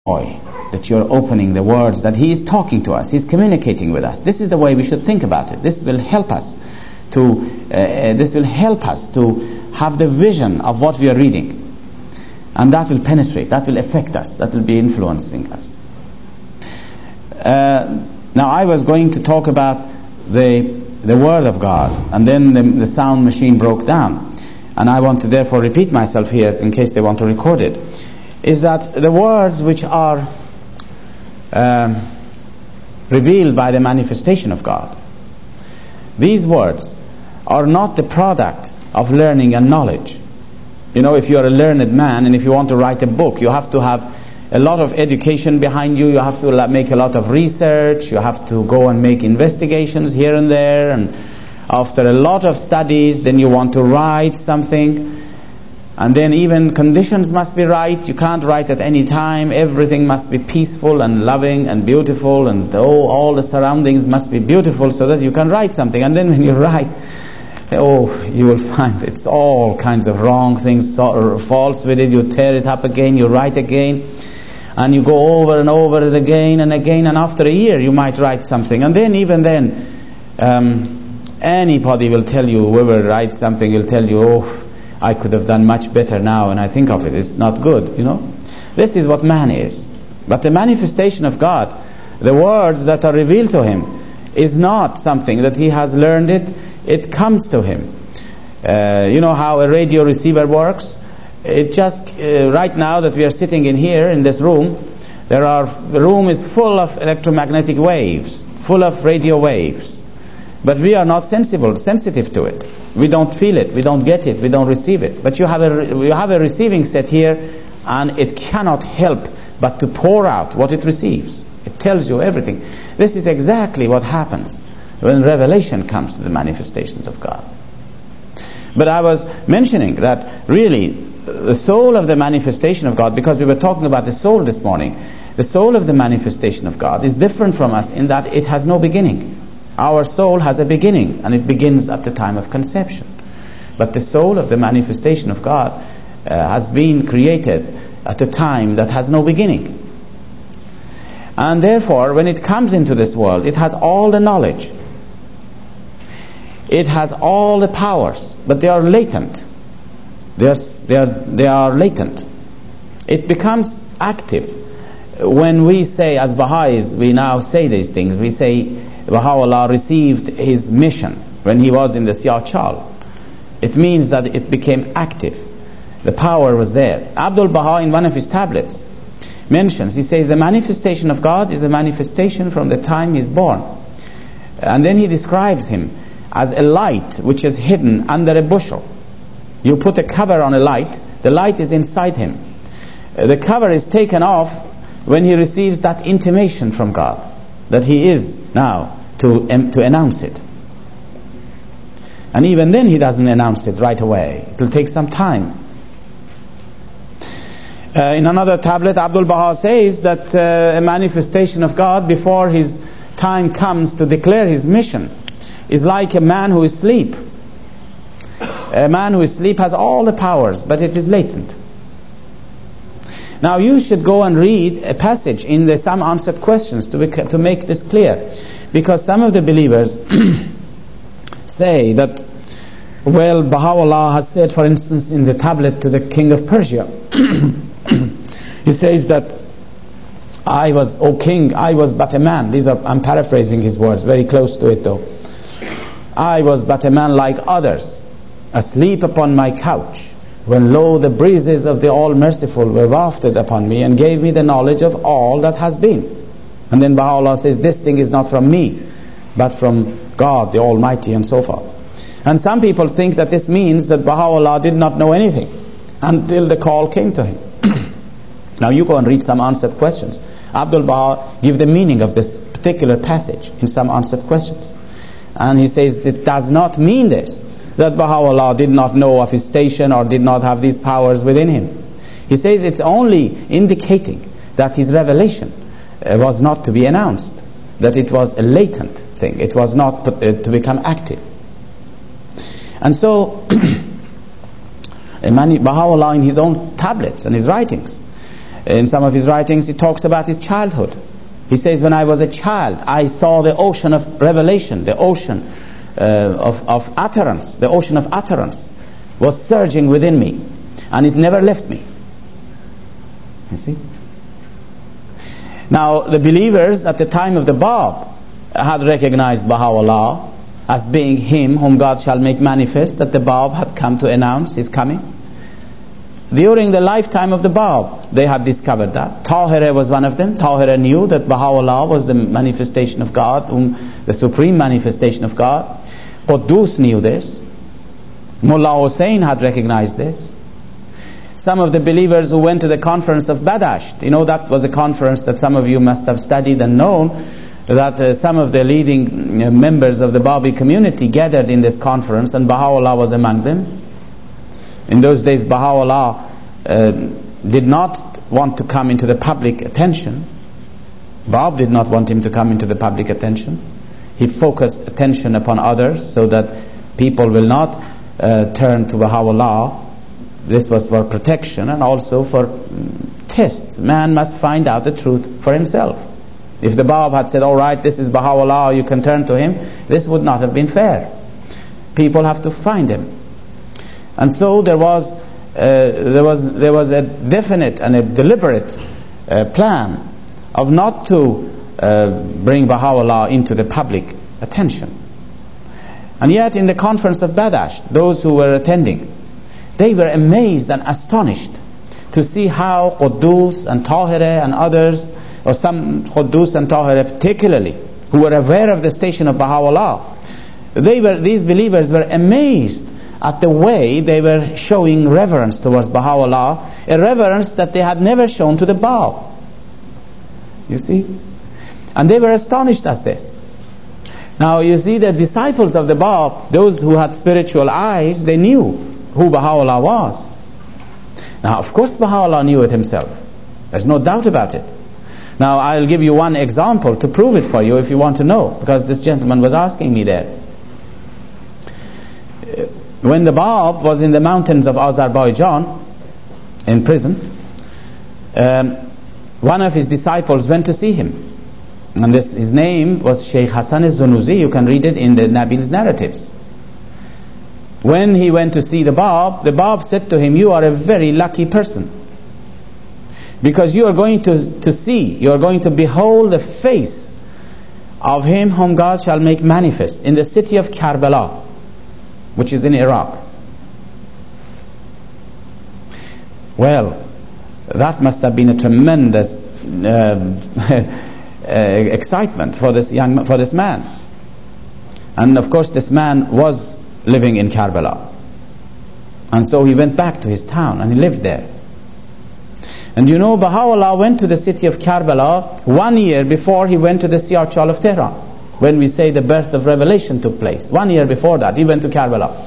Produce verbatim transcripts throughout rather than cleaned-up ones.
joy that you're opening the words, that He is talking to us, He's communicating with us. This is the way we should think about it. This will help us to uh, this will help us to have the vision of what we are reading, and that will penetrate, that will affect us, that will be influencing us. Uh, now I was going to talk about the the Word of God, and then the, the sound machine broke down, and I want to therefore repeat myself here in case they want to record it. Is that the words which are um, revealed by the manifestation of God, these words are not the product of learning and knowledge. You know, if you are a learned man and if you want to write a book, you have to have a lot of education behind you, you have to make a lot of research, you have to go and make investigations here and there, and after a lot of studies then you want to write something. And then even conditions must be right. You can't write at any time. Everything must be peaceful and loving and beautiful, and oh, all the surroundings must be beautiful so that you can write something. And then when you write, oh, you will find it's all kinds of wrong things, false with it. You tear it up again, you write again, and you go over and over it again and again. And after a year, you might write something. And then even then, um, anybody will tell you, whoever writes something will tell you, oh, I could have done much better now when I think of it. It's not good, you know. This is what man is. But the manifestation of God, the words that are revealed to him, is not something that he has learned it. It comes to him. Uh, you know how a radio receiver works? It just, uh, right now that we are sitting in here, in this room, there are, the room is full of electromagnetic waves, full of radio waves. But we are not sensible, sensitive to it. We don't feel it, we don't get it, we don't receive it. But you have a you have a receiving set here, and it cannot help but to pour out what it receives. It tells you everything. This is exactly what happens when revelation comes to the manifestations of God. But I was mentioning that really the soul of the manifestation of God, because we were talking about the soul this morning, the soul of the manifestation of God is different from us in that it has no beginning. Our soul has a beginning, and it begins at the time of conception. But the soul of the manifestation of God uh, has been created at a time that has no beginning. And therefore, when it comes into this world, it has all the knowledge. It has all the powers, but they are latent. They are, they are, they are latent. It becomes active. When we say, as Baha'is, we now say these things, we say, Baha'u'llah received his mission when he was in the Siyah-Chal. It means that it became active. The power was there. Abdul Baha, in one of his tablets, mentions, he says, the manifestation of God is a manifestation from the time he is born. And then he describes him as a light which is hidden under a bushel. You put a cover on a light, the light is inside him. The cover is taken off when he receives that intimation from God, that he is now to um, to announce it. And even then he doesn't announce it right away. It will take some time. Uh, in another tablet, Abdul Baha says that uh, a manifestation of God before his time comes to declare his mission is like a man who is asleep. A man who is asleep has all the powers, but it is latent. Now you should go and read a passage in the Some Answered Questions to, bec- to make this clear. Because some of the believers say that, well, Baha'u'llah has said, for instance, in the tablet to the king of Persia, he says that, I was, O king, I was but a man. These are, I'm paraphrasing his words, very close to it though. I was but a man like others, asleep upon my couch, when lo, the breezes of the All-Merciful were wafted upon me and gave me the knowledge of all that has been. And then Baha'u'llah says, this thing is not from me, but from God the Almighty, and so forth. And some people think that this means that Baha'u'llah did not know anything until the call came to him. Now you go and read Some Answered Questions. Abdul Baha give the meaning of this particular passage in Some Answered Questions. And he says it does not mean this, that Baha'u'llah did not know of his station or did not have these powers within him. He says it's only indicating that his revelation uh, was not to be announced, that it was a latent thing, it was not put, uh, to become active. And so Baha'u'llah in his own tablets and his writings In some of his writings, he talks about his childhood. He says, when I was a child, I saw the ocean of revelation, the ocean uh, of, of utterance, the ocean of utterance was surging within me, and it never left me. You see? Now, the believers at the time of the Bab had recognized Baha'u'llah as being him whom God shall make manifest, that the Bab had come to announce his coming. During the lifetime of the Bab, they had discovered that. Tahirah was one of them. Tahirah knew that Baha'u'llah was the manifestation of God, whom, the supreme manifestation of God. Quddus knew this. Mullah Hussain had recognized this. Some of the believers who went to the conference of Badasht, you know, that was a conference that some of you must have studied and known, that uh, some of the leading uh, members of the Babi community gathered in this conference, and Baha'u'llah was among them. In those days, Baha'u'llah uh, did not want to come into the public attention. Bab did not want him to come into the public attention. He focused attention upon others so that people will not uh, turn to Baha'u'llah. This was for protection and also for um, tests. Man must find out the truth for himself. If the Bab had said, all right, this is Baha'u'llah, you can turn to him, this would not have been fair. People have to find him. And so there was, uh, there was, there was a definite and a deliberate uh, plan of not to uh, bring Baha'u'llah into the public attention. And yet in the conference of Badasht, those who were attending, they were amazed and astonished to see how Quddus and Tahirah and others, or some Quddus and Tahirah particularly, who were aware of the station of Baha'u'llah, they were, these believers were amazed at the way they were showing reverence towards Baha'u'llah, a reverence that they had never shown to the Bab. You see? And they were astonished at this. Now you see, the disciples of the Bab, those who had spiritual eyes, they knew who Baha'u'llah was. Now of course Baha'u'llah knew it himself. There's no doubt about it. Now I'll give you one example to prove it for you if you want to know, because this gentleman was asking me there. When the Bab was in the mountains of Azerbaijan, in prison, um, one of his disciples went to see him. And this, his name was Sheikh Hassan al-Zunuzi. You can read it in the Nabil's narratives. When he went to see the Bab, the Bab said to him, you are a very lucky person, because you are going to, to see, you are going to behold the face of him whom God shall make manifest in the city of Karbala, which is in Iraq. Well, that must have been a tremendous uh, excitement for this young, for this man. And of course this man was living in Karbala, and so he went back to his town and he lived there. And you know, Baha'u'llah went to the city of Karbala one year before he went to the Siyar-Chal of Tehran. When we say the birth of revelation took place, one year before that he went to Karbala.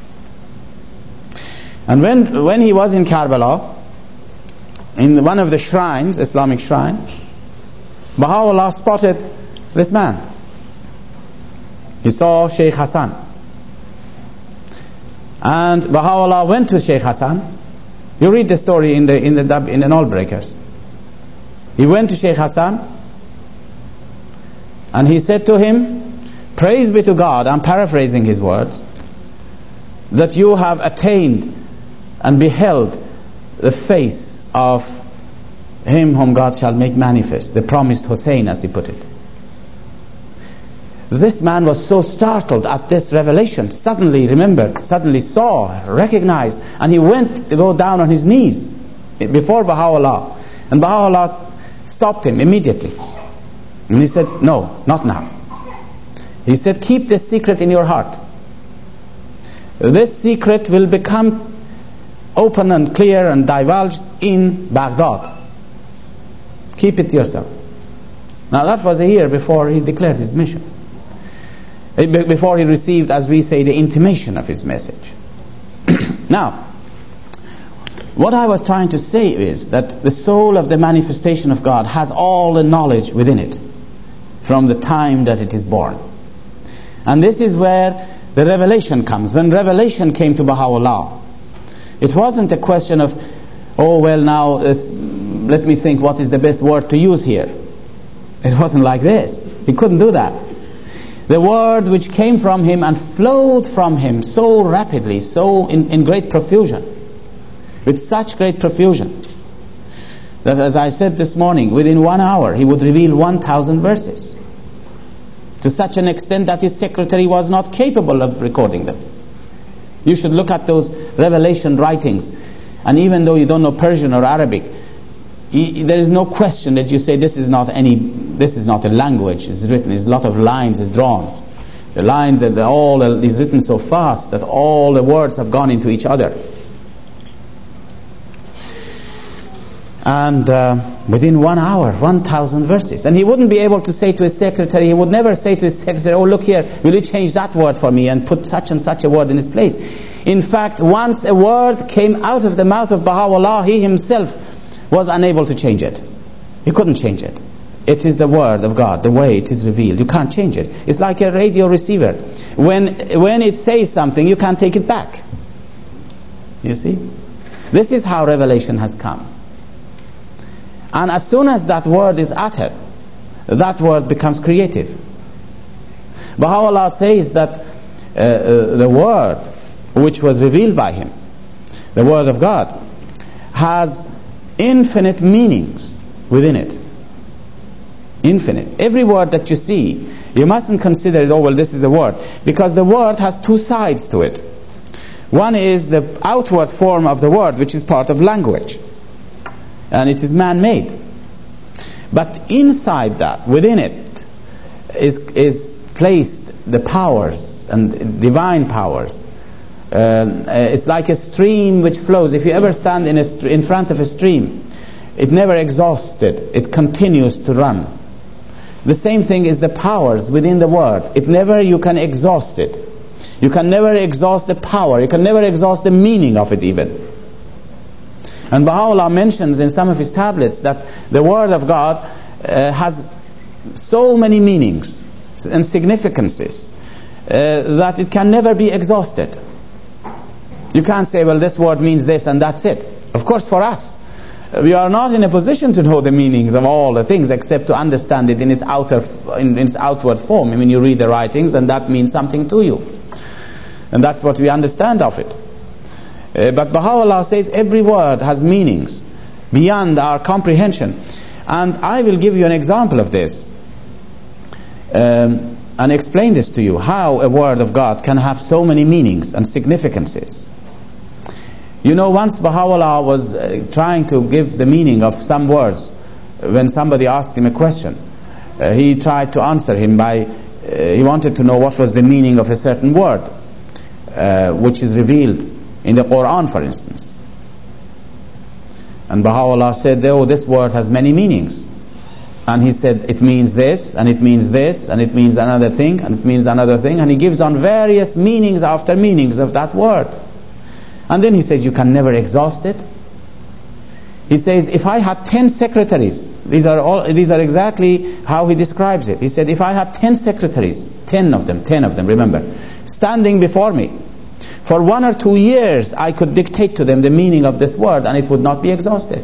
And when when he was in Karbala, in one of the shrines, Islamic shrines, Baha'u'llah spotted this man. He saw Sheikh Hassan, and Baha'u'llah went to Sheikh Hassan. You read the story in the in the in the Null Breakers. He went to Sheikh Hassan, and he said to him, praise be to God, I'm paraphrasing his words, that you have attained and beheld the face of him whom God shall make manifest, the promised Hussein, as he put it. This man was so startled at this revelation, suddenly remembered, suddenly saw, recognized, and he went to go down on his knees before Baha'u'llah. And Baha'u'llah stopped him immediately. And he said, no, not now. He said, keep this secret in your heart. This secret will become open and clear and divulged in Baghdad. Keep it to yourself. Now that was a year before he declared his mission. Before he received, as we say, the intimation of his message. Now, what I was trying to say is that the soul of the manifestation of God has all the knowledge within it from the time that it is born. And this is where the revelation comes. When revelation came to Baha'u'llah, it wasn't a question of, oh well, now uh, let me think what is the best word to use here. It wasn't like this. He couldn't do that. The word which came from him and flowed from him so rapidly, so in, in great profusion, with such great profusion, that, as I said this morning, within one hour he would reveal one thousand verses, to such an extent that his secretary was not capable of recording them. You should look at those revelation writings, and even though you don't know Persian or Arabic, you, there is no question that you say this is not any, this is not a language. It's written, it's a lot of lines is drawn. The lines that all is written so fast that all the words have gone into each other. And uh, within one hour, one thousand verses. And he wouldn't be able to say to his secretary, he would never say to his secretary, oh look here, will you change that word for me and put such and such a word in its place. In fact, once a word came out of the mouth of Baha'u'llah, he himself was unable to change it. He couldn't change it. It is the word of God, the way it is revealed. You can't change it. It's like a radio receiver. When, when it says something, you can't take it back. You see? This is how revelation has come. And as soon as that word is uttered, that word becomes creative. Baha'u'llah says that uh, uh, the word which was revealed by him, the word of God, has infinite meanings within it. Infinite. Every word that you see, you mustn't consider it, oh well, this is a word, because the word has two sides to it. One is the outward form of the word, which is part of language, and it is man-made. But inside that, within it, is is placed the powers and divine powers. Uh, it's like a stream which flows. If you ever stand in a st- in front of a stream, it never exhausted. It continues to run. The same thing is the powers within the word. It never, you can exhaust it. You can never exhaust the power. You can never exhaust the meaning of it even. And Baha'u'llah mentions in some of his tablets that the word of God uh, has so many meanings and significances uh, that it can never be exhausted. You can't say, well, this word means this and that's it. Of course, for us, we are not in a position to know the meanings of all the things except to understand it in its outer, in its outward form. I mean, you read the writings and that means something to you. And that's what we understand of it. Uh, but Baha'u'llah says every word has meanings beyond our comprehension. And I will give you an example of this um, and explain this to you, how a word of God can have so many meanings and significances. You know, once Baha'u'llah was uh, trying to give the meaning of some words when somebody asked him a question. Uh, he tried to answer him by, uh, he wanted to know what was the meaning of a certain word uh, which is revealed in the Quran, for instance. And Baha'u'llah said, oh, this word has many meanings. And he said, it means this, and it means this, and it means another thing, and it means another thing. And he gives on various meanings after meanings of that word. And then he says, you can never exhaust it. He says, if I had ten secretaries, these are all, these are exactly how he describes it. He said, if I had ten secretaries, ten of them, ten of them, remember, standing before me, for one or two years I could dictate to them the meaning of this word and it would not be exhausted.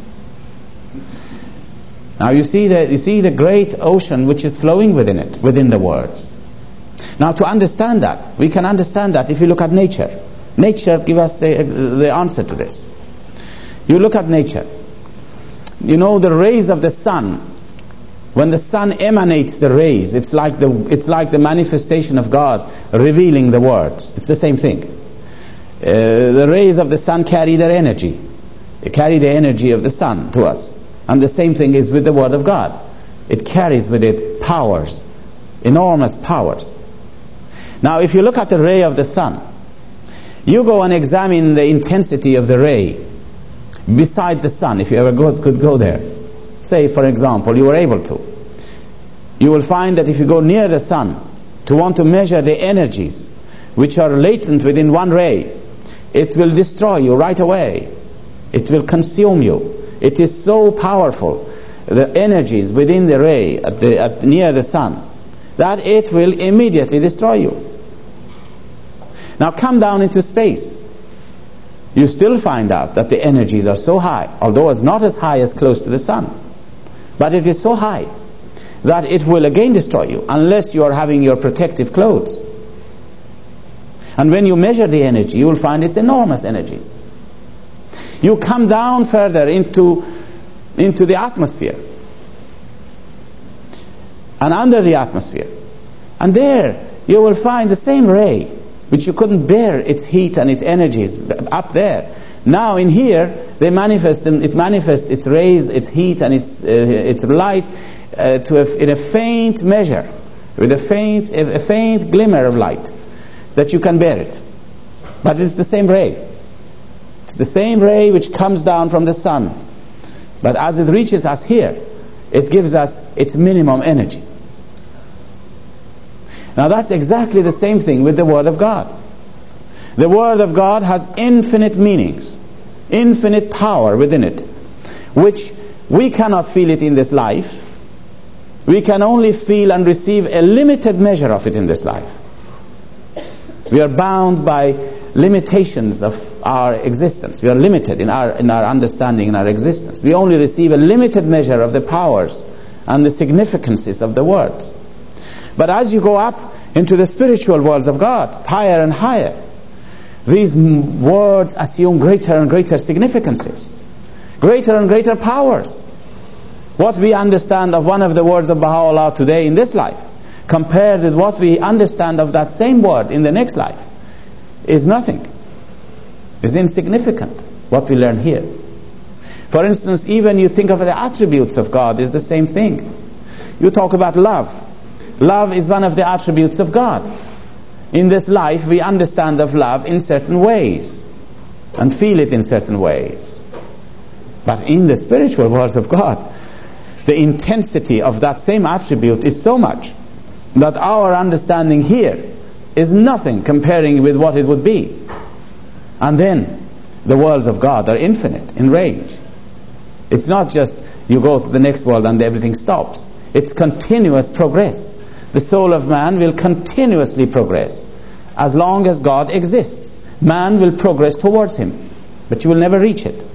Now you see the, you see the great ocean which is flowing within it, within the words. Now to understand that, we can understand that if you look at nature. Nature gives us the, the answer to this. You look at nature. You know the rays of the sun. When the sun emanates the rays, it's like the it's like the manifestation of God revealing the words. It's the same thing. Uh, the rays of the sun carry their energy. They carry the energy of the sun to us. And the same thing is with the word of God. It carries with it powers, enormous powers. Now if you look at the ray of the sun, you go and examine the intensity of the ray beside the sun, if you ever go, could go there. Say, for example, you were able to. You will find that if you go near the sun to want to measure the energies which are latent within one ray, it will destroy you right away. It will consume you. It is so powerful, the energies within the ray at the, at, near the sun, that it will immediately destroy you. Now come down into space. you still find out that the energies are so high, although it's not as high as close to the sun, but it is so high that it will again destroy you unless you are having your protective clothes. And when you measure the energy, you will find it's enormous energies. You come down further into, into the atmosphere and under the atmosphere, and there you will find the same ray which you couldn't bear its heat and its energies up there. Now in here they manifest them, it manifests its rays, its heat and its uh, its light uh, to a, in a faint measure, with a faint a, a faint glimmer of light that you can bear it. But it's the same ray. It's the same ray which comes down from the sun. But as it reaches us here, it gives us its minimum energy. Now that's exactly the same thing with the Word of God. The Word of God has infinite meanings, infinite power within it, which we cannot feel it in this life. We can only feel and receive a limited measure of it in this life. We are bound by limitations of our existence. We are limited in our in our understanding, in our existence. We only receive a limited measure of the powers and the significances of the words. But as you go up into the spiritual worlds of God, higher and higher, these m- words assume greater and greater significances, greater and greater powers. What we understand of one of the words of Baha'u'llah today in this life, compared with what we understand of that same word in the next life, is nothing, is insignificant, what we learn here. For instance, even you think of the attributes of God is the same thing. You talk about love. Love is one of the attributes of God. In this life we understand of love in certain ways and feel it in certain ways. But in the spiritual worlds of God, the intensity of that same attribute is so much that our understanding here is nothing comparing with what it would be. And then the worlds of God are infinite in range. It's not just you go to the next world and everything stops. It's continuous progress. The soul of man will continuously progress. As long as God exists, man will progress towards him, but you will never reach it.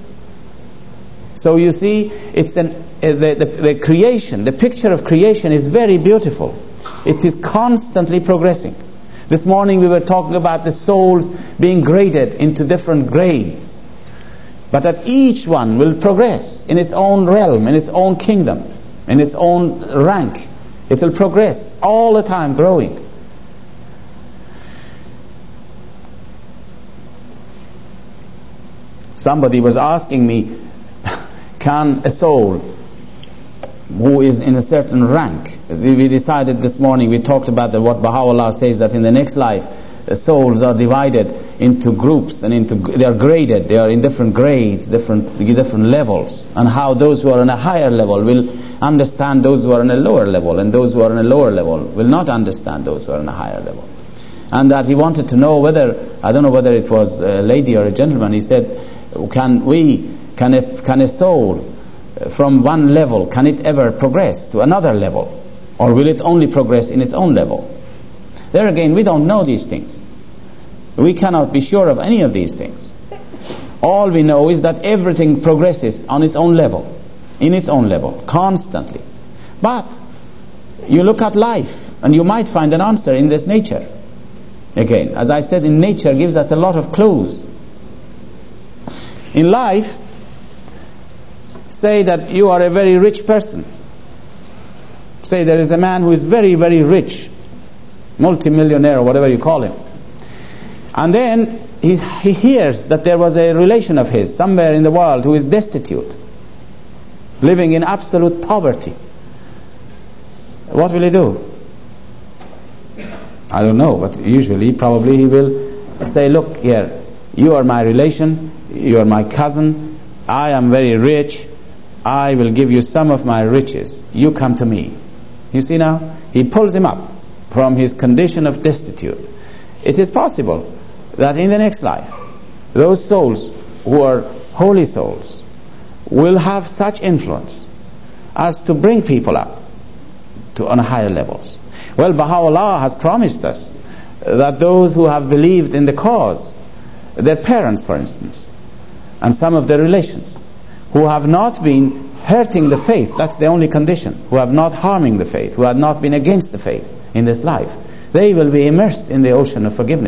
So you see, it's an, uh, the, the, the creation, the picture of creation is very beautiful. It is constantly progressing. This morning we were talking about the souls being graded into different grades, but that each one will progress in its own realm, in its own kingdom, in its own rank. It will progress all the time, growing. Somebody was asking me, can a soul who is in a certain rank, as we decided this morning, we talked about the, what Baha'u'llah says, that in the next life the souls are divided into groups and into they are graded, they are in different grades, different different levels, and how those who are on a higher level will understand those who are on a lower level, and those who are on a lower level will not understand those who are on a higher level. And that he wanted to know whether, I don't know whether it was a lady or a gentleman, he said, can we, can a, can a soul from one level, can it ever progress to another level? Or will it only progress in its own level? There again, we don't know these things. We cannot be sure of any of these things. All we know is that everything progresses on its own level, in its own level, constantly. But you look at life and you might find an answer in this nature. Again, as I said, in nature gives us a lot of clues. In life, say that you are a very rich person. Say there is a man who is very, very rich, multi-millionaire or whatever you call him. And then he, he hears that there was a relation of his somewhere in the world who is destitute, living in absolute poverty. What will he do? I don't know, but usually probably he will say, look here, you are my relation, you are my cousin, I am very rich, I will give you some of my riches, you come to me. You see now, he pulls him up from his condition of destitute. It is possible that in the next life, those souls who are holy souls will have such influence as to bring people up to on higher levels. Well, Baha'u'llah has promised us that those who have believed in the cause, their parents, for instance, and some of their relations, who have not been hurting the faith. That's the only condition. Who have not harming the faith, who have not been against the faith in this life. They will be immersed in the ocean of forgiveness.